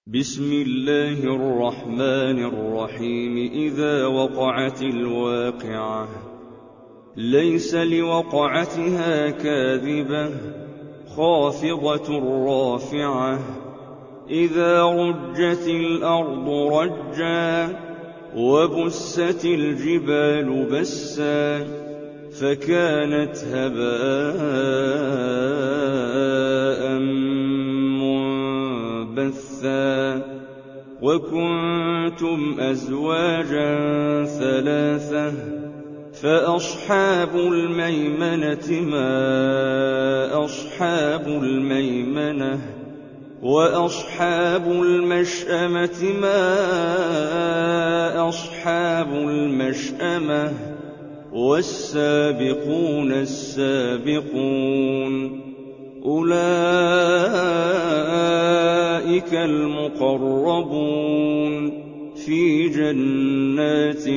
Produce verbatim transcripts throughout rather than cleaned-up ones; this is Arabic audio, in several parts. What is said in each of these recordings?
بسم الله الرحمن الرحيم إذا وقعت الواقعة ليس لوقعتها كاذبة خافضة رافعة إذا رجت الأرض رجا وبست الجبال بسا فكانت هباء منبثا وكنتم أزواجا ثلاثة فأصحاب الميمنة ما أصحاب الميمنة وأصحاب المشأمة ما أصحاب المشأمة والسابقون السابقون أولئك المقربون في جنات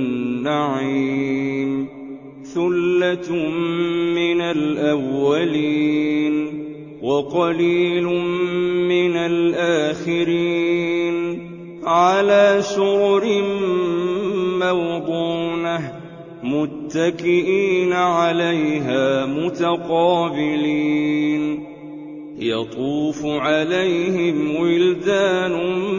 النعيم ثلة من الأولين وقليل من الآخرين على سرر موضونة متكئين عليها متقابلين يطوف عليهم ولدان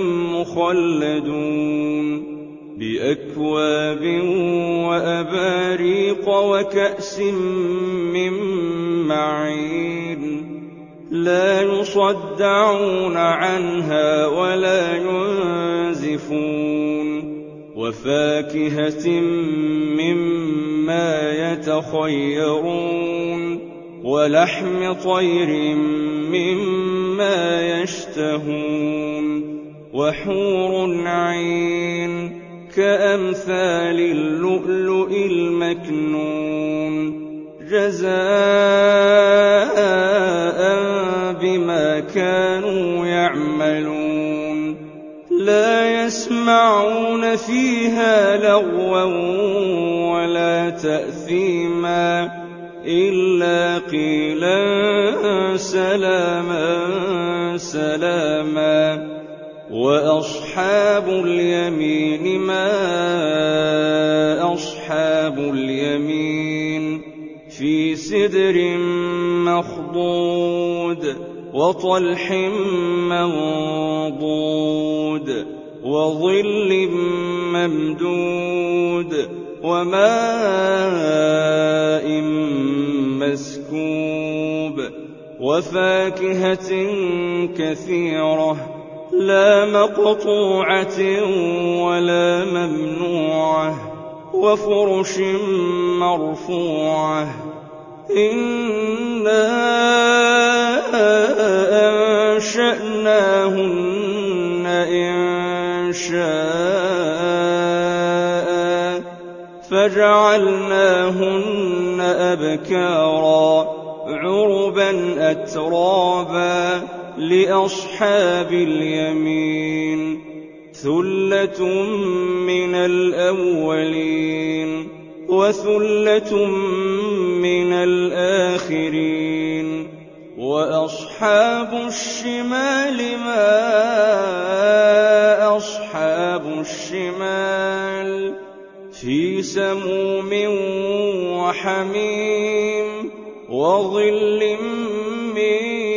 مخلدون بأكواب وأباريق وكأس من معين لا يصدعون عنها ولا ينزفون وفاكهة مما يتخيرون ولحم طير مما يشتهون وحور عين كأمثال اللؤلؤ المكنون جزاء بما كانوا يعملون لا يسمعون فيها لغوا ولا تأثيما إلا قيلا سلاما سلاما وأصحاب اليمين ما أصحاب اليمين في سدر مخضود وطلح منضود وظل ممدود وماء مسكوب وفاكهة كثيرة لا مقطوعة ولا ممنوعة وفرش مرفوعة إنا أنشأناهن إنشاء فجعلناهن أبكارا عربا أترابا لأصحاب اليمين ثلة من الأولين وثلة من الآخرين وأصحاب الشمال ما أصحاب الشمال في سموم وحميم وظل من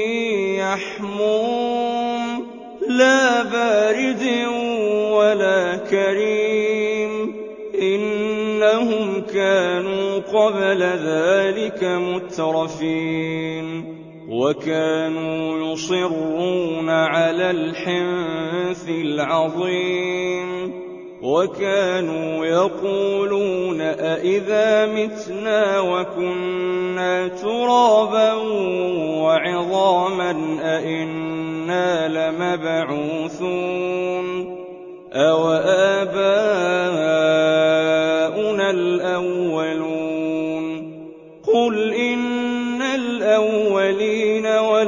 يحموم لا بارد ولا كريم إنهم كانوا قبل ذلك مترفين وكانوا يصرون على الحنث العظيم وكانوا يقولون أئذا متنا وكنا ترابا وعظاما أئنا لمبعوثون أو آباؤنا الأولون قل إن الأولين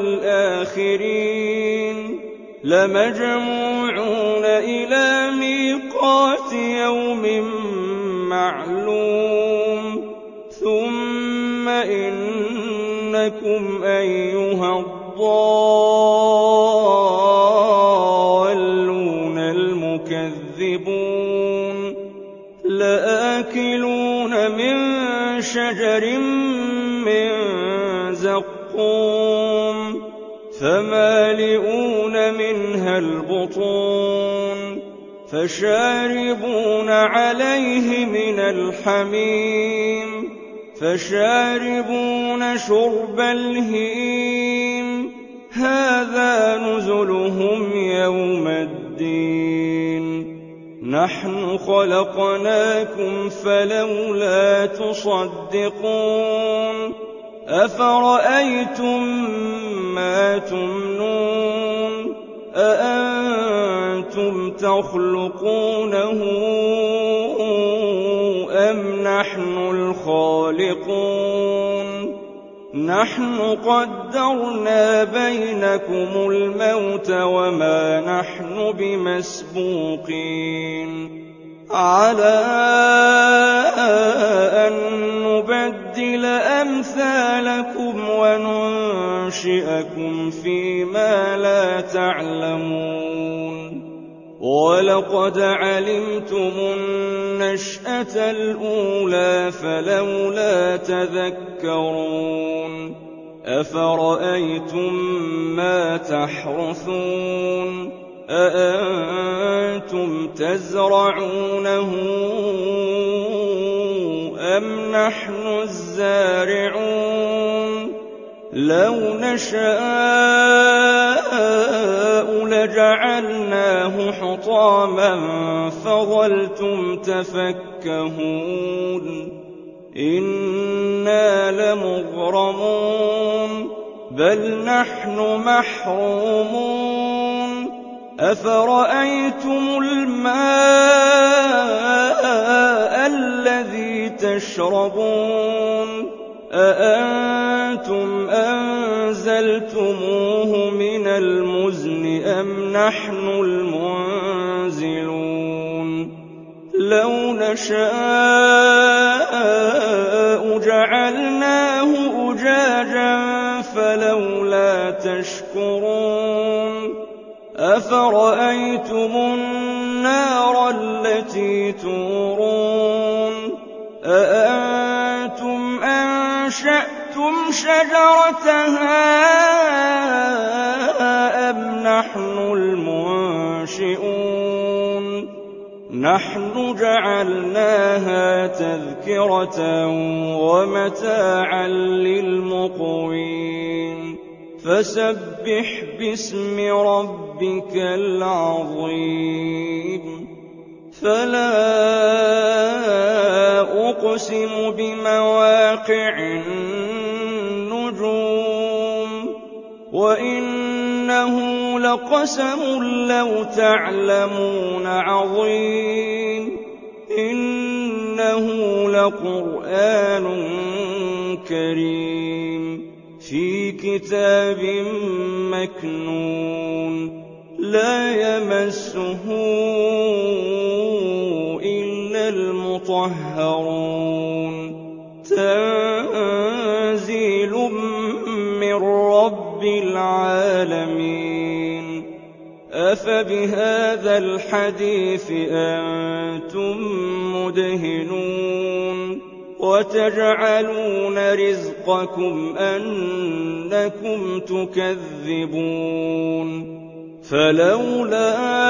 والآخرين لمجموعون إلى ميقات يوم معلوم ثم إنكم أيها الضالون شجر من زقوم فمالئون منها البطون فشاربون عليه من الحميم فشاربون شرب الهيم هذا نزلهم يوم الدين نحن خلقناكم فلولا تصدقون أفرأيتم ما تمنون أأنتم تخلقونه أم نحن الخالقون نحن قدرنا بينكم الموت وما نحن بمسبوقين على أن نبدل أمثالكم وننشئكم فيما لا تعلمون ولقد علمتم النشأة الأولى فلولا تذكرون أفرأيتم ما تحرثون أأنتم تزرعونه أم نحن الزارعون لو نشاء لجعلناه حطاما فظلتم تفكهون إنا لمغرمون بل نحن محرومون أفرأيتم الماء الذي تشربون أأنتم أنزلتموه من المزن أم نحن المنزلون لو نشاء جعلناه أجاجا فلولا تشكرون أفرأيتم النار التي تورون أأنتم أنشأتم شجرتها أم نحن المنشئون نحن جعلناها تذكرة ومتاعا للمقوين فسبح باسم ربك العظيم فلا أقسم بمواقع النجوم وإنه لقسم لو تعلمون عظيم إنه لقرآن كريم في كتاب مكنون لا يمسه إلا المطهرون تنزيل من رب العالمين أفبهذا الحديث أنتم مدهنون وتجعلون رزقكم أنكم تكذبون فلولا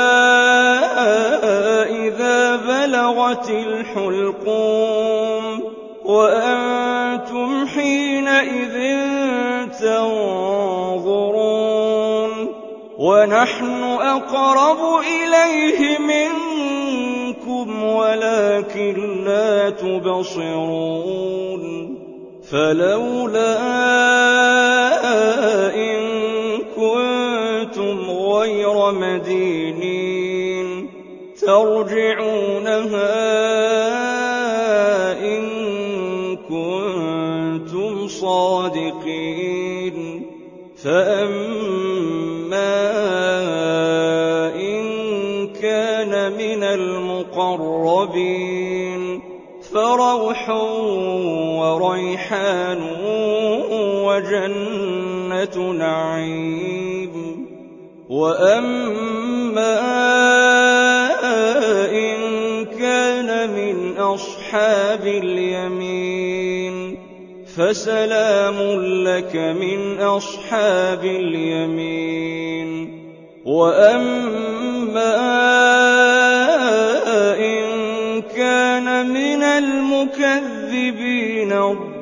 إذا بلغت الحلقوم وأنتم حينئذ تنظرون ونحن أقرب إليه منكم ولكن لا تبصرون فلولا إن كنتم غير مدينين ترجعونها إن كنتم صادقين فأما إن كان من المقربين فروح وريحان وجنة نعيم وأما إن كان من أصحاب اليمين فسلام لك من أصحاب اليمين وأما إن كان من المكذبين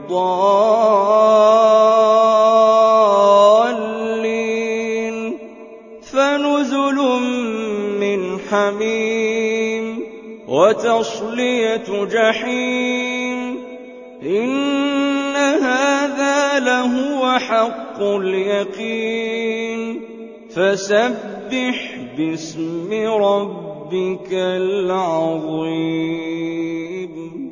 الضالين فنزل من حميم وتصلية جحيم إن هذا لهو حق اليقين فسبح باسم ربك العظيم